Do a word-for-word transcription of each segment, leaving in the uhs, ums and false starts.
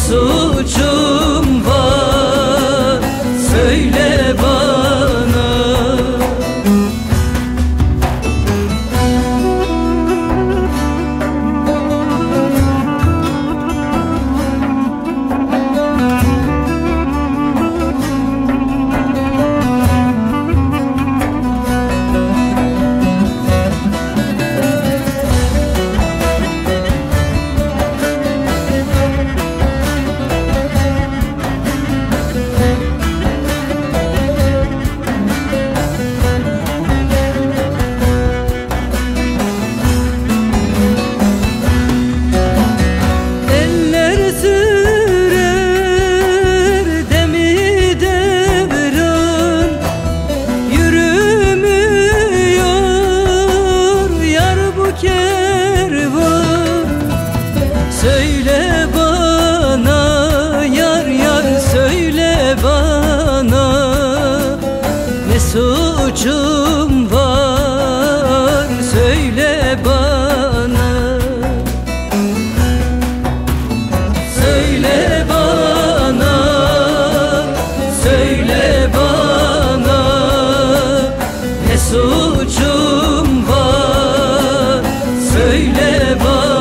suçum var, söyle bana. Söyle bana yar yar, söyle bana, ne suçum var, söyle bana. Söyle bana, söyle bana, ne suçum var, söyle bana.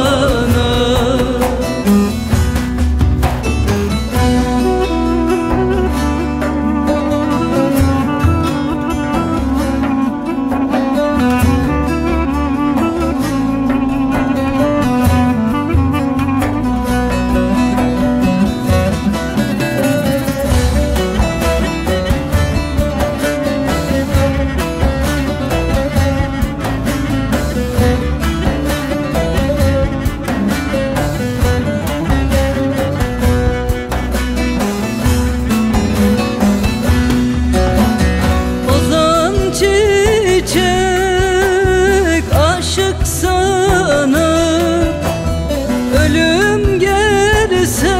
Ölüm gelse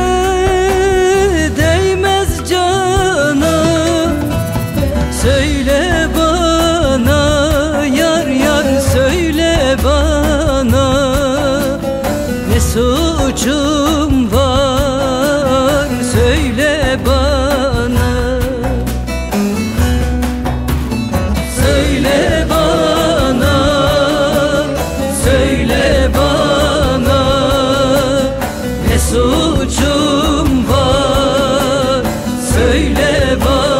değmez cana. Söyle bana yar yar, söyle bana, ne suçum var, söyle bana. Söyle bana, söyle bana, ne suçum var, söyle bana.